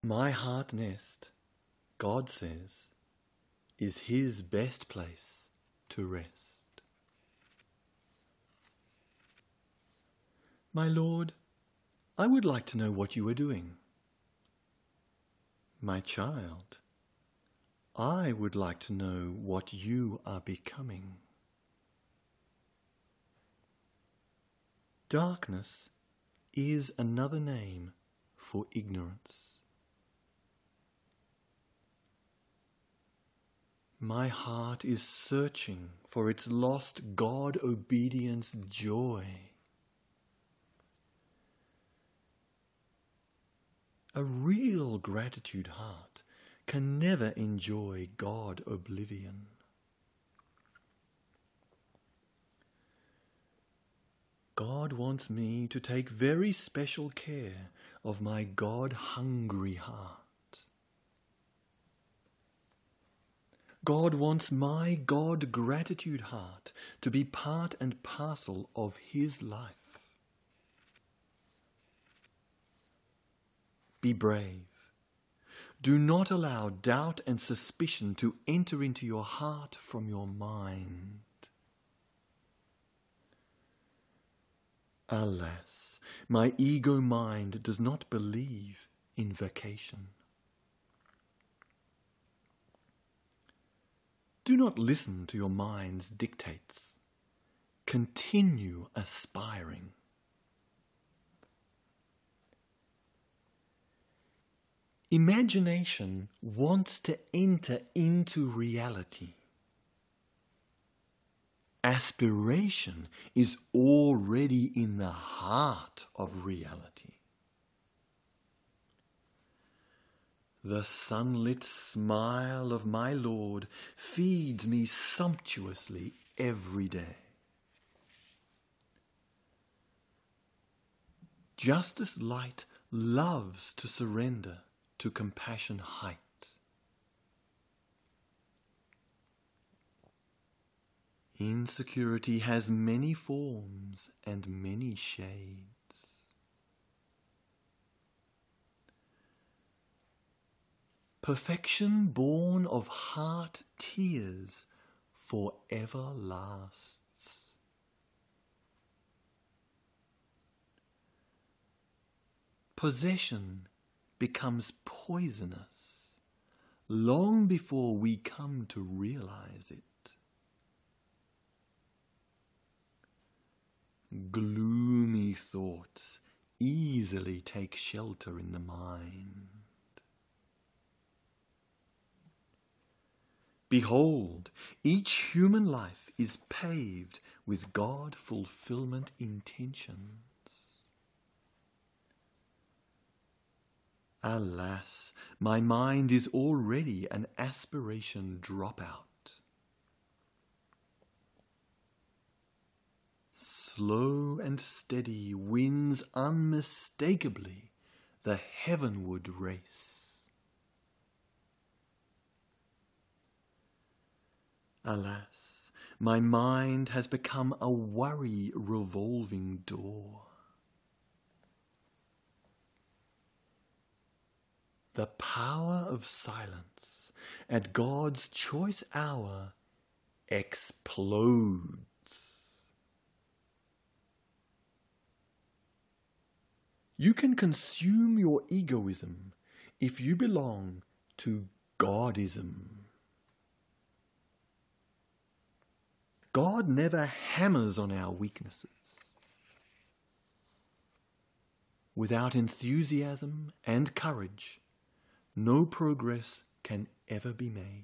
My heart nest, God says, is His best place to rest. My Lord, I would like to know what you are doing. My child, I would like to know what you are becoming. Darkness is another name for ignorance. My heart is searching for its lost God-obedience joy. A real gratitude heart can never enjoy God oblivion. God wants me to take very special care of my God-hungry heart. God wants my God-gratitude heart to be part and parcel of His life. Be brave. Do not allow doubt and suspicion to enter into your heart from your mind. Alas, my ego mind does not believe in vacation. Do not listen to your mind's dictates. Continue aspiring. Imagination wants to enter into reality. Aspiration is already in the heart of reality. The sunlit smile of my Lord feeds me sumptuously every day. Just as light loves to surrender to compassion height. Insecurity has many forms and many shades. Perfection born of heart tears forever lasts. Possession becomes poisonous long before we come to realize it. Gloomy thoughts easily take shelter in the mind. Behold, each human life is paved with God-fulfillment intentions. Alas, my mind is already an aspiration dropout. Slow and steady wins unmistakably the heavenward race. Alas, my mind has become a worry revolving door. The power of silence at God's choice hour explodes. You can consume your egoism if you belong to Godism. God never hammers on our weaknesses. Without enthusiasm and courage, no progress can ever be made.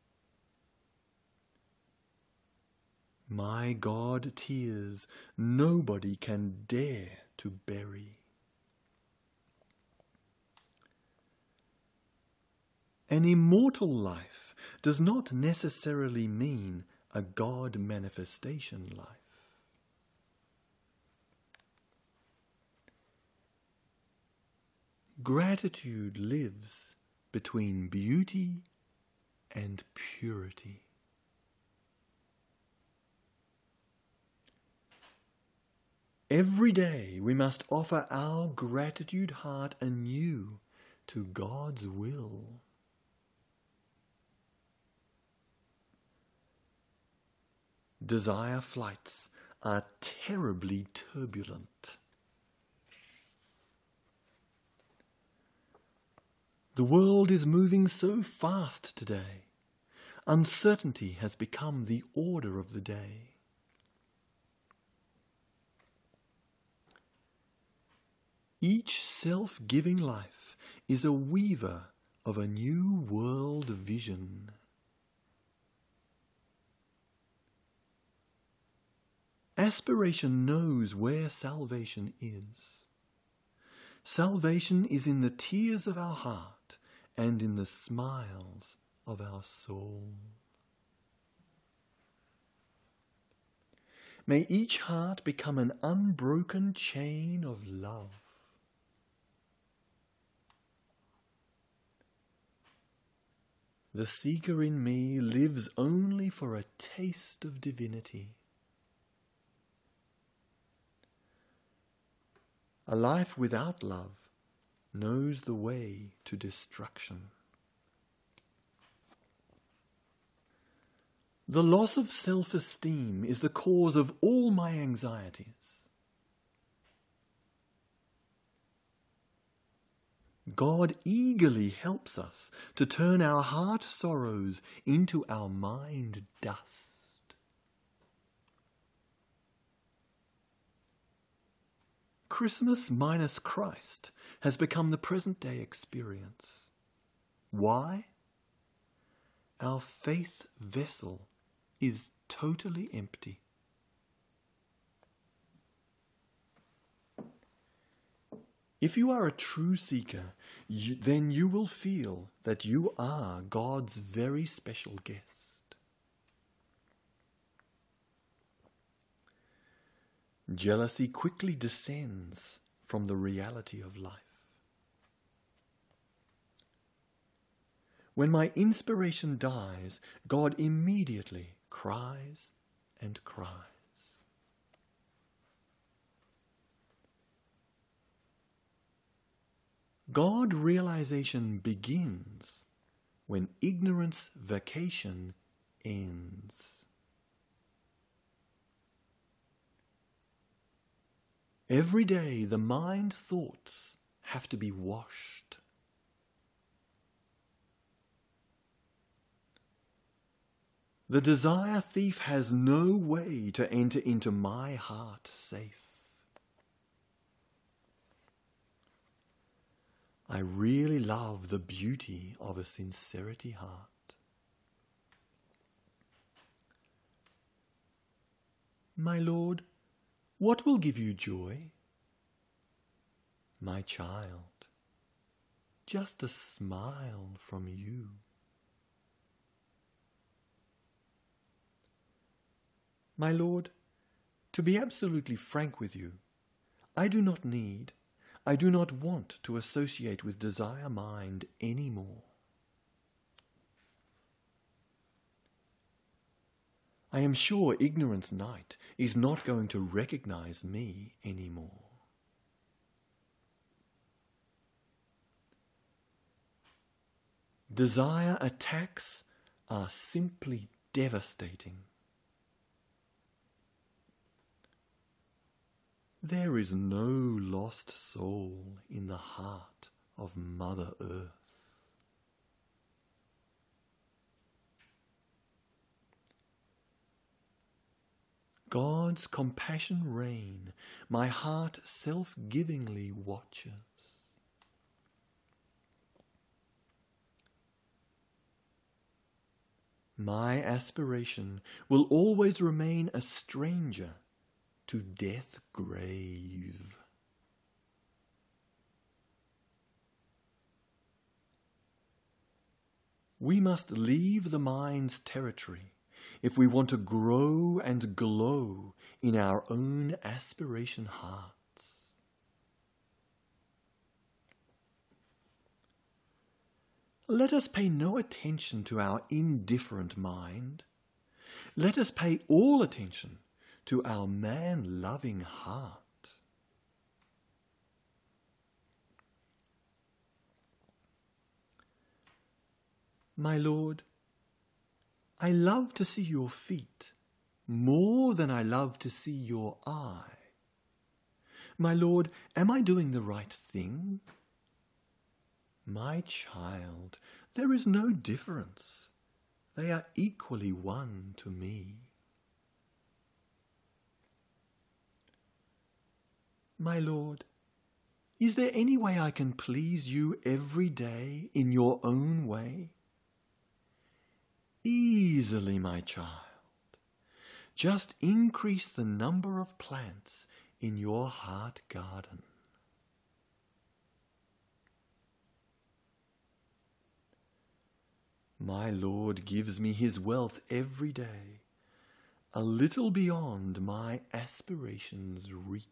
My God tears nobody can dare to bury. An immortal life does not necessarily mean a God manifestation life. Gratitude lives between beauty and purity. Every day we must offer our gratitude heart anew to God's will. Desire flights are terribly turbulent. The world is moving so fast today. Uncertainty has become the order of the day. Each self-giving life is a weaver of a new world vision. Aspiration knows where salvation is. Salvation is in the tears of our heart and in the smiles of our soul. May each heart become an unbroken chain of love. The seeker in me lives only for a taste of divinity. A life without love knows the way to destruction. The loss of self-esteem is the cause of all my anxieties. God eagerly helps us to turn our heart sorrows into our mind dust. Christmas minus Christ has become the present-day experience. Why? Our faith vessel is totally empty. If you are a true seeker, then you will feel that you are God's very special guest. Jealousy quickly descends from the reality of life. When my inspiration dies, God immediately cries and cries. God realization begins when ignorance vacation ends. Every day the mind thoughts have to be washed. The desire thief has no way to enter into my heart safe. I really love the beauty of a sincerity heart. My Lord, what will give you joy? My child, just a smile from you. My Lord, to be absolutely frank with you, I do not want to associate with desire mind anymore. I am sure ignorance night is not going to recognize me anymore. Desire attacks are simply devastating. There is no lost soul in the heart of Mother Earth. God's compassion reign, my heart self-givingly watches. My aspiration will always remain a stranger to death's grave. We must leave the mind's territory if we want to grow and glow in our own aspiration hearts. Let us pay no attention to our indifferent mind. Let us pay all attention to our man-loving heart. My Lord, I love to see your feet more than I love to see your eye. My Lord, am I doing the right thing? My child, there is no difference. They are equally one to me. My Lord, is there any way I can please you every day in your own way? Easily, my child. Just increase the number of plants in your heart garden. My Lord gives me his wealth every day, a little beyond my aspirations' reach.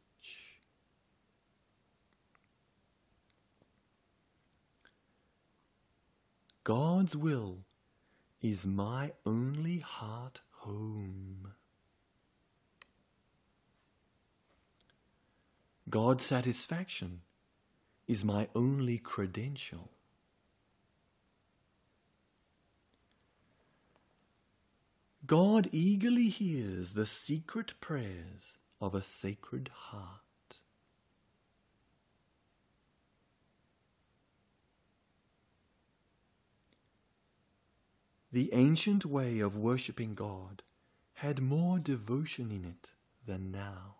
God's will is my only heart home. God's satisfaction is my only credential. God eagerly hears the secret prayers of a sacred heart. The ancient way of worshipping God had more devotion in it than now.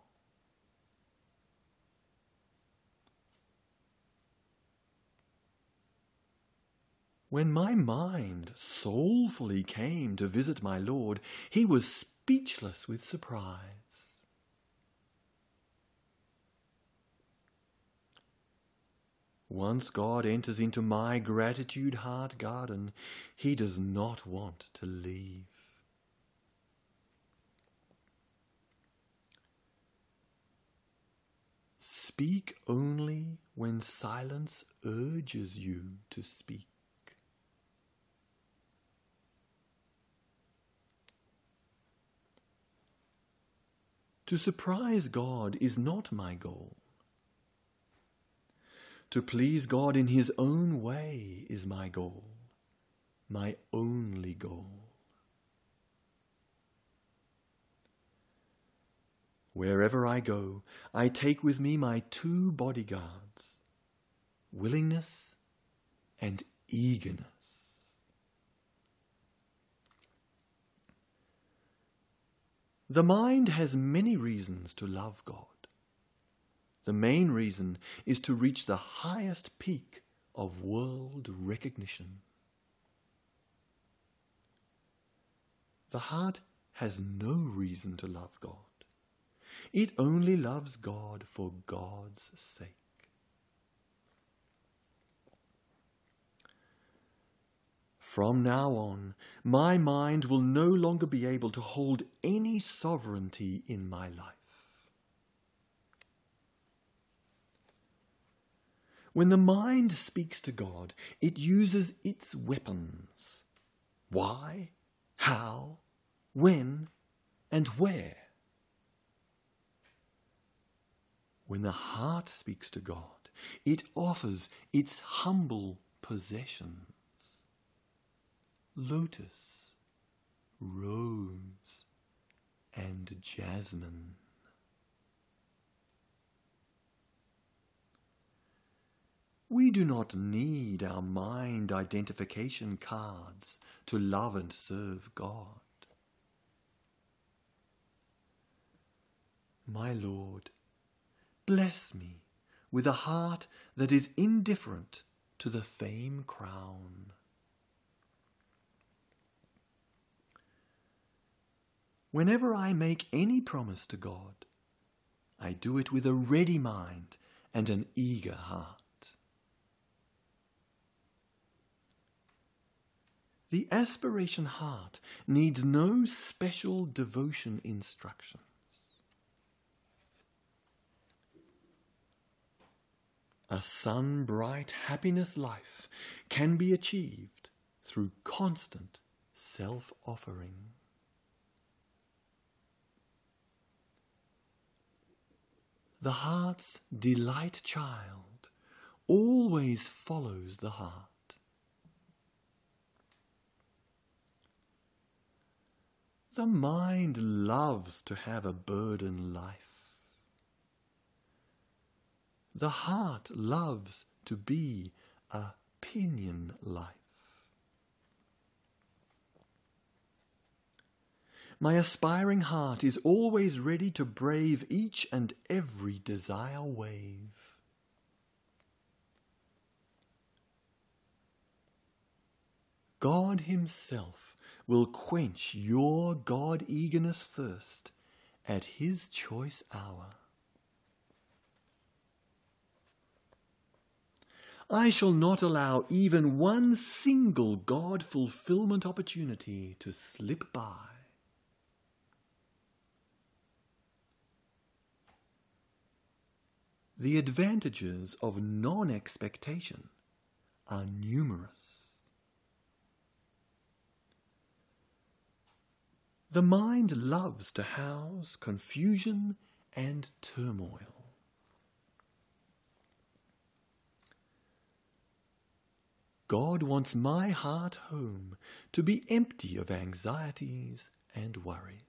When my mind soulfully came to visit my Lord, he was speechless with surprise. Once God enters into my gratitude heart garden, he does not want to leave. Speak only when silence urges you to speak. To surprise God is not my goal. To please God in his own way is my goal, my only goal. Wherever I go, I take with me my two bodyguards, willingness and eagerness. The mind has many reasons to love God. The main reason is to reach the highest peak of world recognition. The heart has no reason to love God. It only loves God for God's sake. From now on, my mind will no longer be able to hold any sovereignty in my life. When the mind speaks to God, it uses its weapons. Why, how, when, and where. When the heart speaks to God, it offers its humble possessions. Lotus, rose, and jasmine. We do not need our mind identification cards to love and serve God. My Lord, bless me with a heart that is indifferent to the fame crown. Whenever I make any promise to God, I do it with a ready mind and an eager heart. The aspiration heart needs no special devotion instructions. A sun-bright happiness life can be achieved through constant self-offering. The heart's delight child always follows the heart. The mind loves to have a burden life. The heart loves to be a pinion life. My aspiring heart is always ready to brave each and every desire wave. God Himself will quench your God-eagerness thirst at His choice hour. I shall not allow even one single God-fulfillment opportunity to slip by. The advantages of non-expectation are numerous. The mind loves to house confusion and turmoil. God wants my heart home to be empty of anxieties and worries.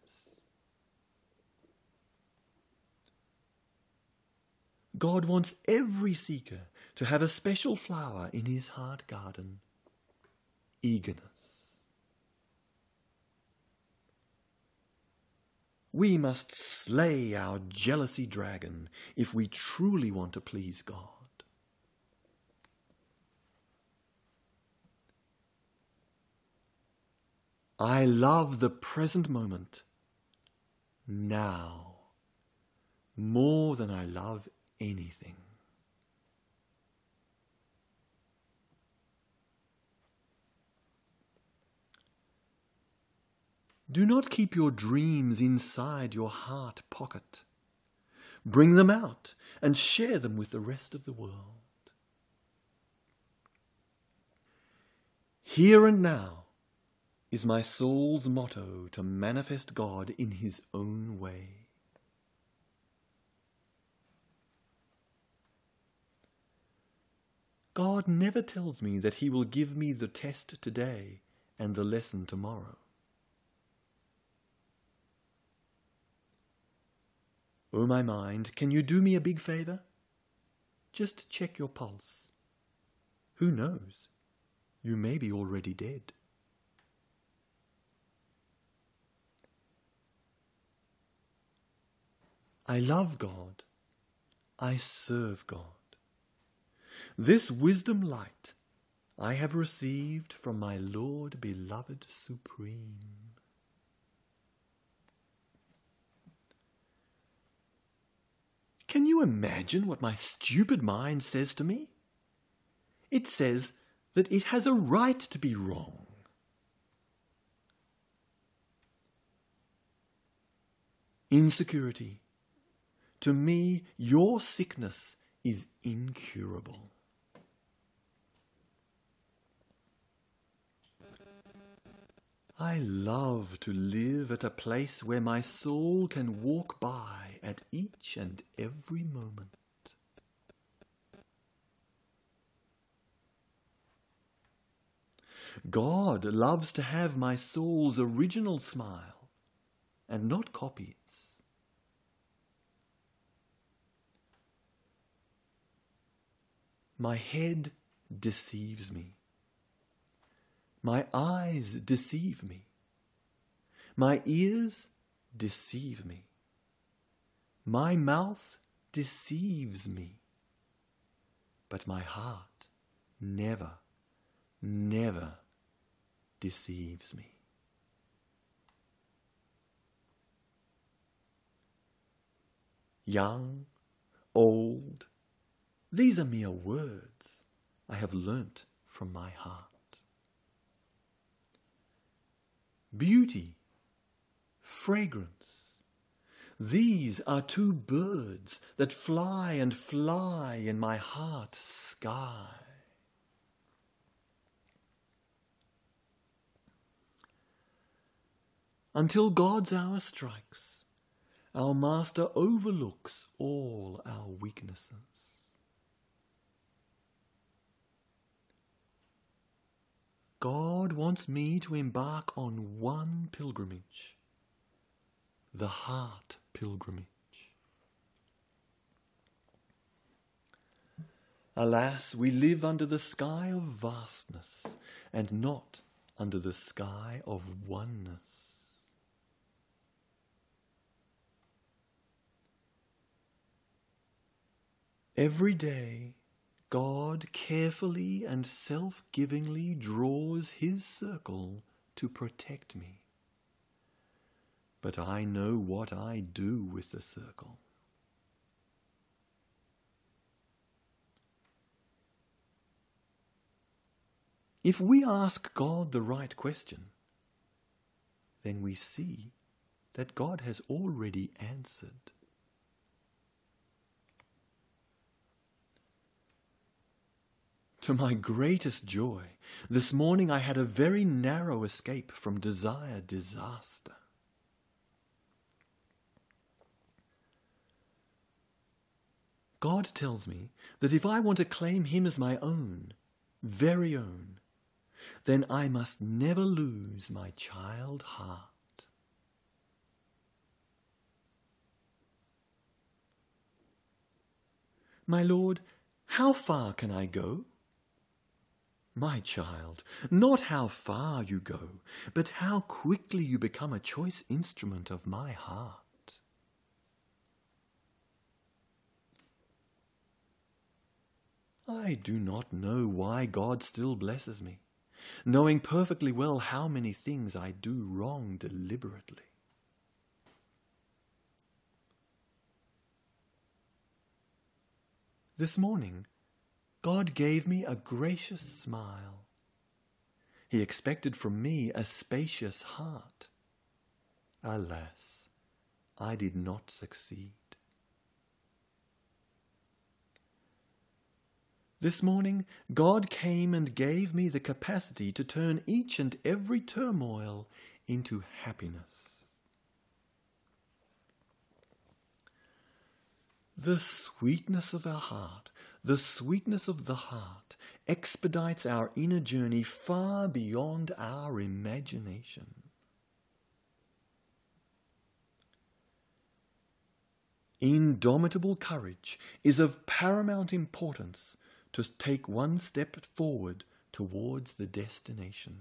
God wants every seeker to have a special flower in his heart garden: eagerness. We must slay our jealousy dragon if we truly want to please God. I love the present moment, now, more than I love anything. Do not keep your dreams inside your heart pocket. Bring them out and share them with the rest of the world. Here and now is my soul's motto to manifest God in His own way. God never tells me that He will give me the test today and the lesson tomorrow. Oh, my mind, can you do me a big favor? Just check your pulse. Who knows? You may be already dead. I love God. I serve God. This wisdom light I have received from my Lord beloved supreme. Can you imagine what my stupid mind says to me? It says that it has a right to be wrong. Insecurity. To me, your sickness is incurable. I love to live at a place where my soul can walk by at each and every moment. God loves to have my soul's original smile and not copies. My head deceives me. My eyes deceive me. My ears deceive me. My mouth deceives me. But my heart never, never deceives me. Young, old, these are mere words I have learnt from my heart. Beauty, fragrance, these are two birds that fly and fly in my heart's sky. Until God's hour strikes, our Master overlooks all our weaknesses. God wants me to embark on one pilgrimage, the heart pilgrimage. Alas, we live under the sky of vastness and not under the sky of oneness. Every day, God carefully and self-givingly draws his circle to protect me. But I know what I do with the circle. If we ask God the right question, then we see that God has already answered. To my greatest joy, this morning I had a very narrow escape from desired disaster. God tells me that if I want to claim him as my own, very own, then I must never lose my child heart. My Lord, how far can I go? My child, not how far you go, but how quickly you become a choice instrument of my heart. I do not know why God still blesses me, knowing perfectly well how many things I do wrong deliberately. This morning, God gave me a gracious smile. He expected from me a spacious heart. Alas, I did not succeed. This morning, God came and gave me the capacity to turn each and every turmoil into happiness. The sweetness of our heart, the sweetness of the heart, expedites our inner journey far beyond our imagination. Indomitable courage is of paramount importance to take one step forward towards the destination.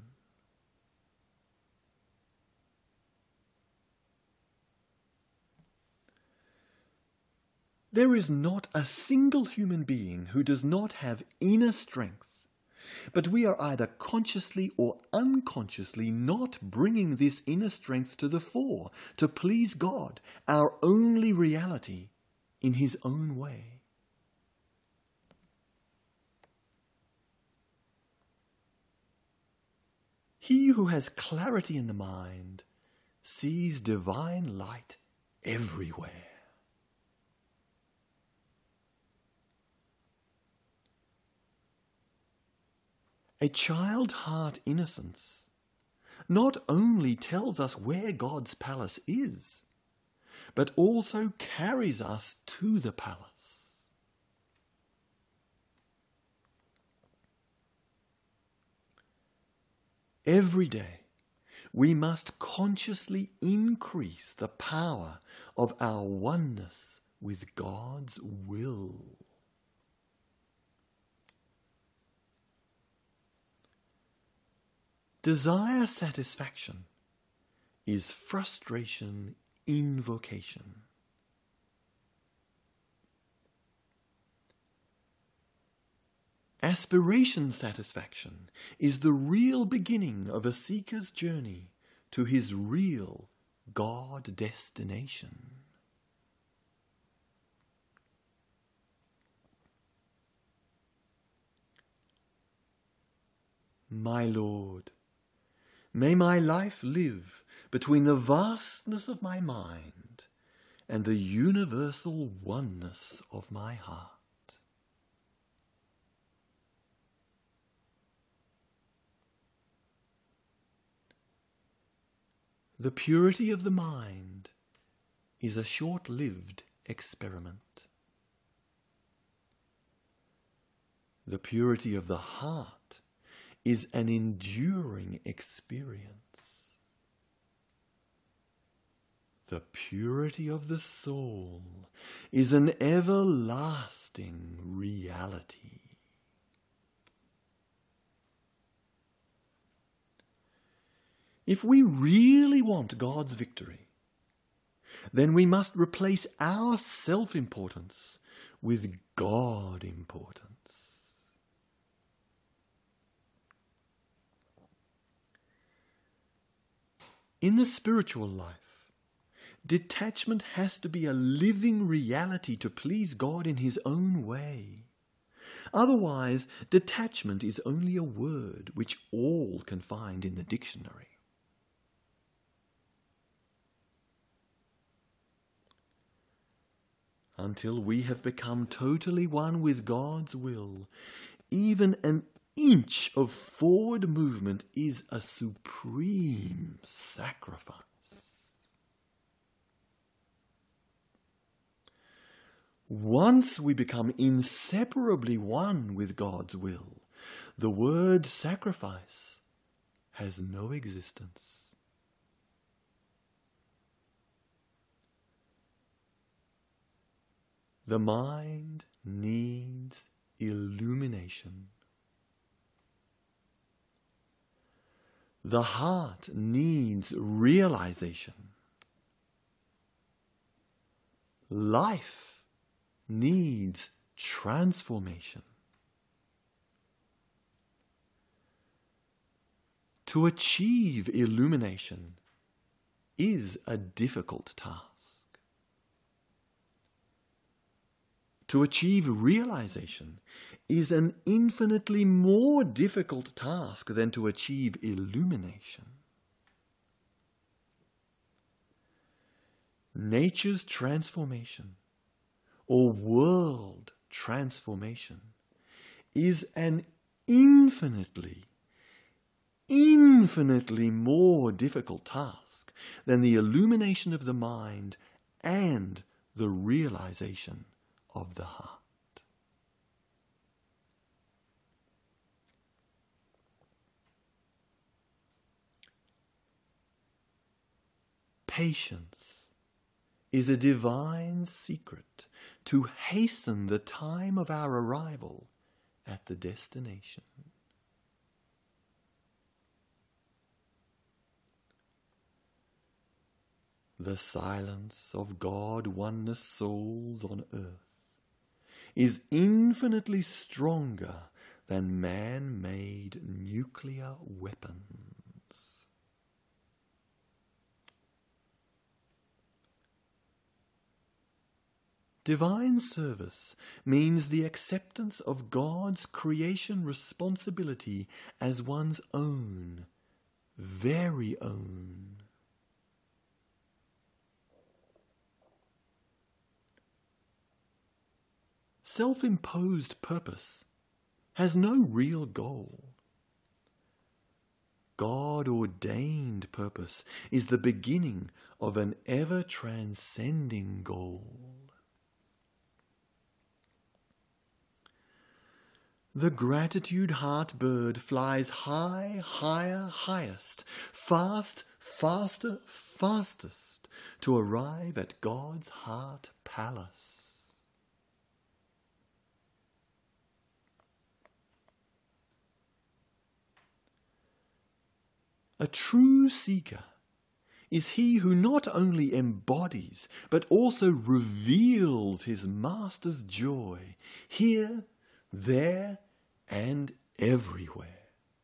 There is not a single human being who does not have inner strength, but we are either consciously or unconsciously not bringing this inner strength to the fore to please God, our only reality, in his own way. He who has clarity in the mind sees divine light everywhere. A child heart innocence not only tells us where God's palace is, but also carries us to the palace. Every day, we must consciously increase the power of our oneness with God's will. Desire satisfaction is frustration invocation. Aspiration satisfaction is the real beginning of a seeker's journey to his real God destination. My Lord, may my life live between the vastness of my mind and the universal oneness of my heart. The purity of the mind is a short-lived experiment. The purity of the heart is an enduring experience. The purity of the soul is an everlasting reality. If we really want God's victory, then we must replace our self-importance with God-importance. In the spiritual life, detachment has to be a living reality to please God in His own way. Otherwise, detachment is only a word which all can find in the dictionary. Until we have become totally one with God's will, even an inch of forward movement is a supreme sacrifice. Once we become inseparably one with God's will, the word sacrifice has no existence. The mind needs illumination. The heart needs realization. Life needs transformation. To achieve illumination is a difficult task. To achieve realization is an infinitely more difficult task than to achieve illumination. Nature's transformation, or world transformation, is an infinitely more difficult task than the illumination of the mind and the realization of the heart. Patience is a divine secret to hasten the time of our arrival at the destination. The silence of God-oneness souls on earth is infinitely stronger than man-made nuclear weapons. Divine service means the acceptance of God's creation responsibility as one's own, very own. Self-imposed purpose has no real goal. God-ordained purpose is the beginning of an ever-transcending goal. The gratitude heart bird flies high, higher, highest, fast, faster, fastest, to arrive at God's heart palace. A true seeker is he who not only embodies but also reveals his master's joy here, there, and everywhere.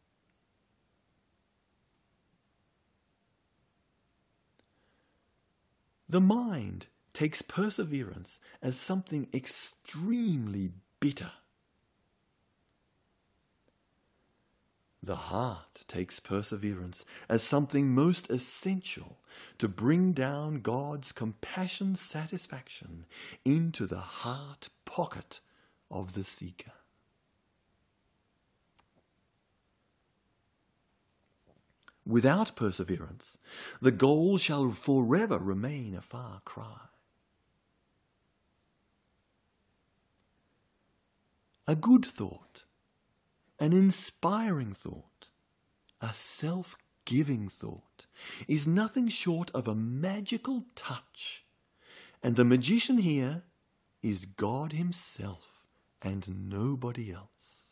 The mind takes perseverance as something extremely bitter. The heart takes perseverance as something most essential to bring down God's compassion satisfaction into the heart pocket of the seeker. Without perseverance, the goal shall forever remain a far cry. A good thought, an inspiring thought, a life-giving thought is nothing short of a magical touch, and the magician here is God himself and nobody else.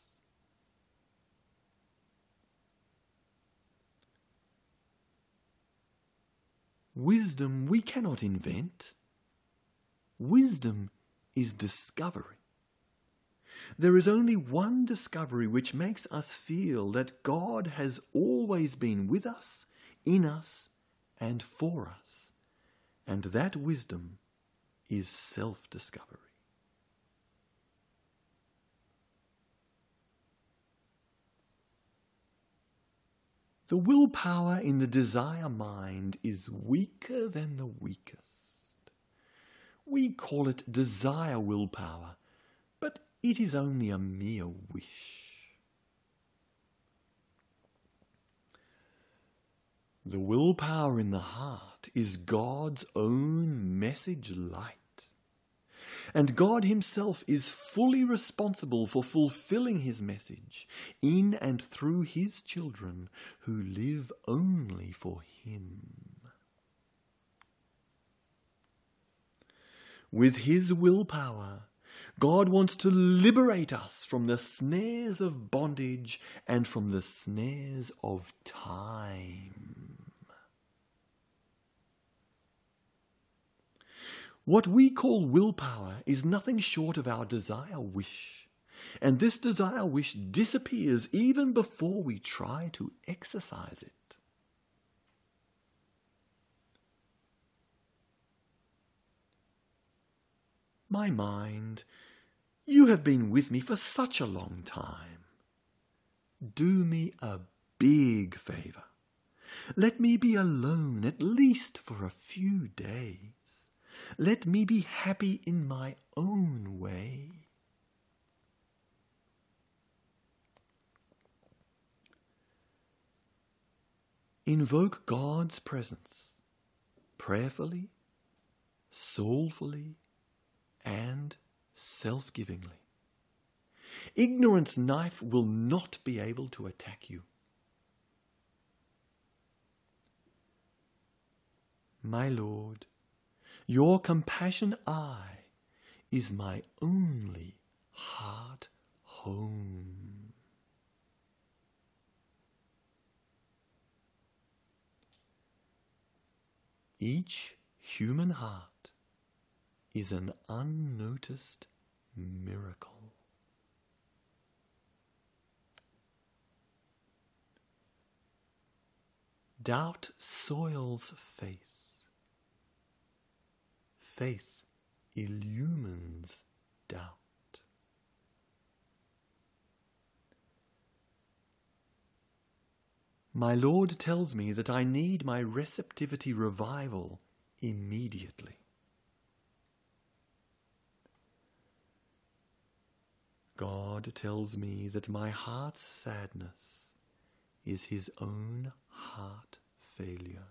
Wisdom we cannot invent. Wisdom is discovery. There is only one discovery which makes us feel that God has always been with us, in us, and for us, and that wisdom is self-discovery. The willpower in the desire mind is weaker than the weakest. We call it desire willpower, but it is only a mere wish. The willpower in the heart is God's own message light. And God himself is fully responsible for fulfilling his message in and through his children who live only for him. With his willpower, God wants to liberate us from the snares of bondage and from the snares of time. What we call willpower is nothing short of our desire wish, and this desire wish disappears even before we try to exercise it. My mind, you have been with me for such a long time. Do me a big favor. Let me be alone at least for a few days. Let me be happy in my own way. Invoke God's presence prayerfully, soulfully, and self-givingly. Ignorance knife will not be able to attack you. My Lord, your compassion eye is my only heart home. Each human heart is an unnoticed miracle. Doubt soils faith. Faith illumines doubt. My Lord tells me that I need my receptivity revival immediately. God tells me that my heart's sadness is his own heart failure.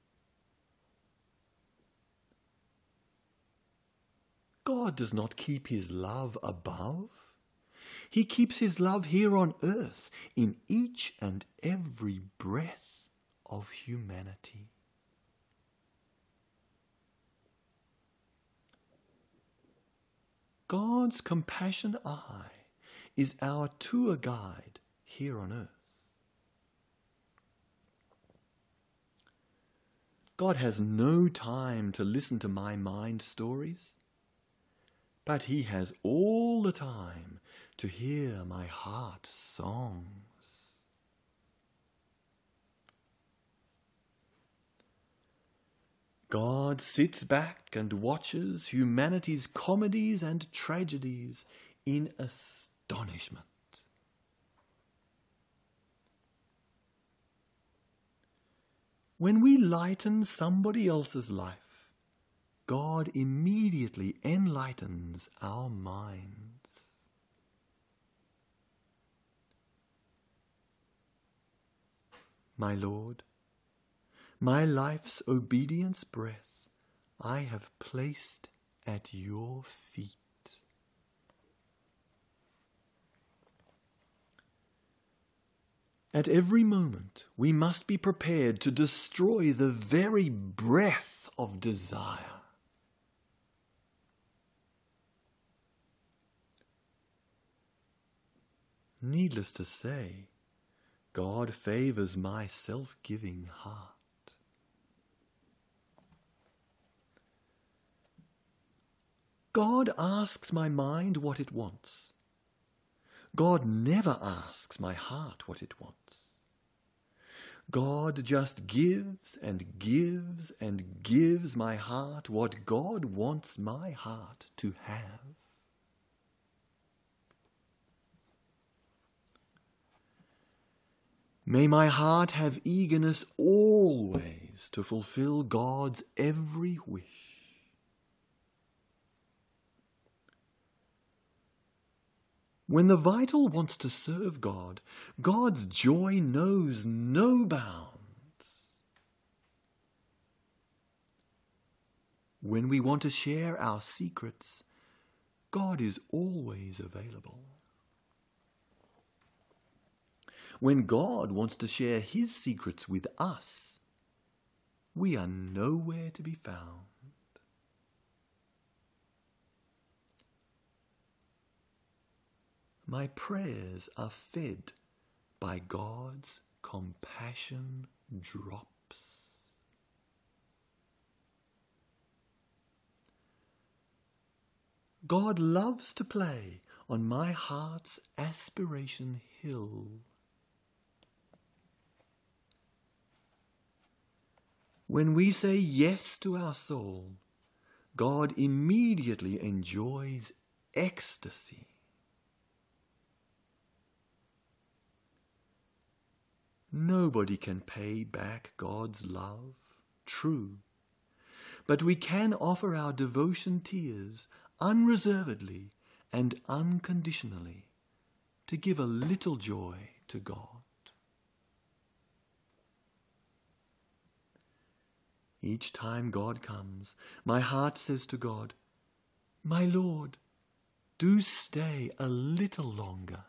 God does not keep his love above. He keeps his love here on earth in each and every breath of humanity. God's compassion eye is our tour guide here on earth. God has no time to listen to my mind stories, but he has all the time to hear my heart songs. God sits back and watches humanity's comedies and tragedies in astonishment. When we lighten somebody else's life, God immediately enlightens our minds. My Lord, my life's obedience breath I have placed at your feet. At every moment, we must be prepared to destroy the very breath of desire. Needless to say, God favors my self-giving heart. God asks my mind what it wants. God never asks my heart what it wants. God just gives and gives and gives my heart what God wants my heart to have. May my heart have eagerness always to fulfill God's every wish. When the vital wants to serve God, God's joy knows no bounds. When we want to share our secrets, God is always available. When God wants to share His secrets with us, we are nowhere to be found. My prayers are fed by God's compassion drops. God loves to play on my heart's aspiration hill. When we say yes to our soul, God immediately enjoys ecstasy. Nobody can pay back God's love, true, but we can offer our devotion tears unreservedly and unconditionally to give a little joy to God. Each time God comes, my heart says to God, "My Lord, do stay a little longer."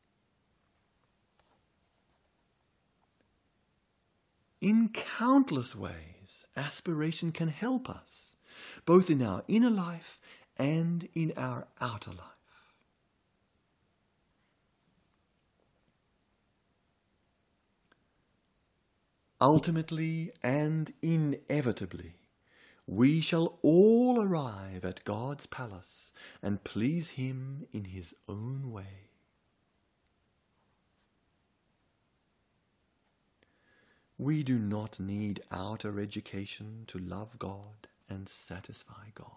In countless ways, aspiration can help us, both in our inner life and in our outer life. Ultimately and inevitably, we shall all arrive at God's palace and please Him in His own way. We do not need outer education to love God and satisfy God.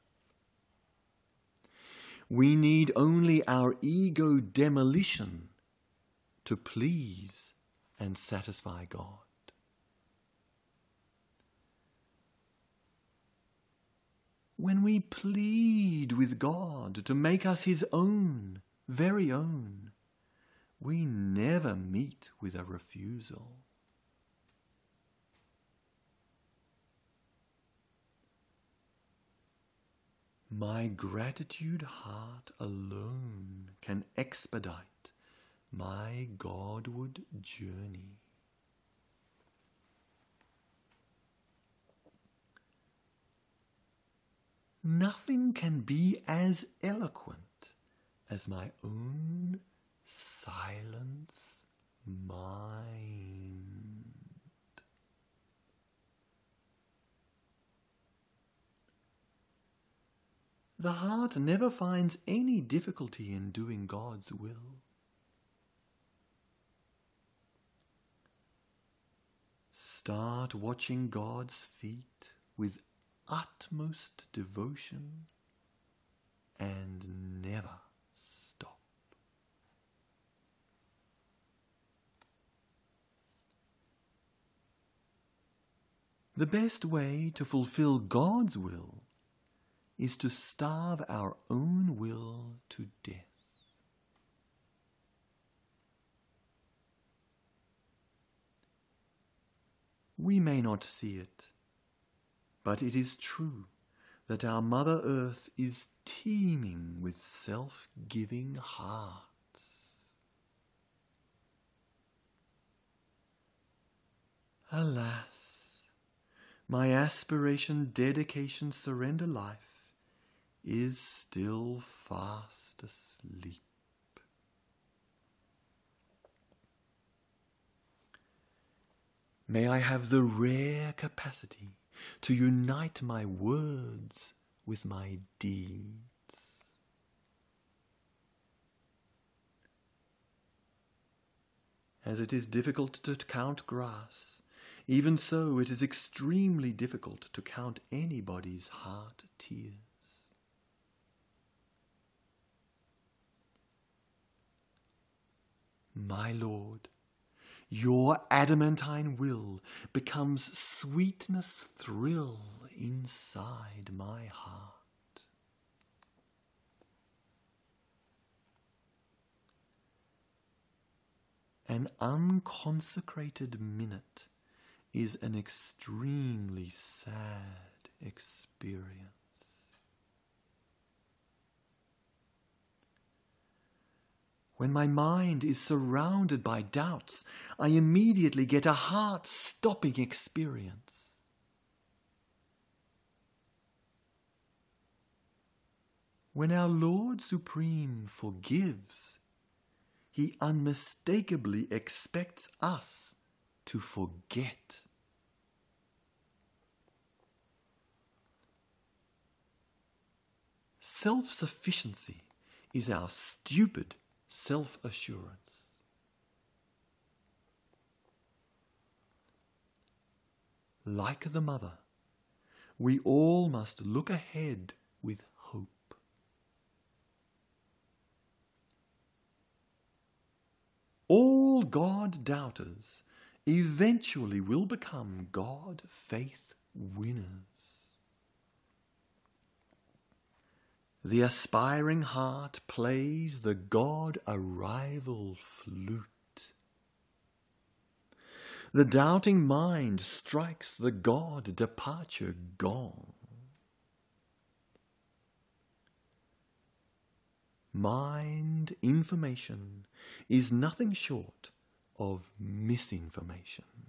We need only our ego demolition to please and satisfy God. When we plead with God to make us His own, very own, we never meet with a refusal. My gratitude heart alone can expedite my Godward journey. Nothing can be as eloquent as my own silence mind. The heart never finds any difficulty in doing God's will. Start watching God's feet with utmost devotion and never stop. The best way to fulfill God's will is to starve our own will to death. We may not see it, but it is true that our Mother Earth is teeming with self-giving hearts. Alas, my aspiration, dedication, surrender life is still fast asleep. May I have the rare capacity to unite my words with my deeds. As it is difficult to count grass, even so it is extremely difficult to count anybody's heart tears. My Lord, your adamantine will becomes sweetness thrill inside my heart. An unconsecrated minute is an extremely sad experience. When my mind is surrounded by doubts, I immediately get a heart-stopping experience. When our Lord Supreme forgives, He unmistakably expects us to forget. Self-sufficiency is our stupid self-assurance. Like the mother, we all must look ahead with hope. All God-doubters eventually will become God-faith winners. The aspiring heart plays the God-arrival flute. The doubting mind strikes the God-departure gong. Mind information is nothing short of misinformation.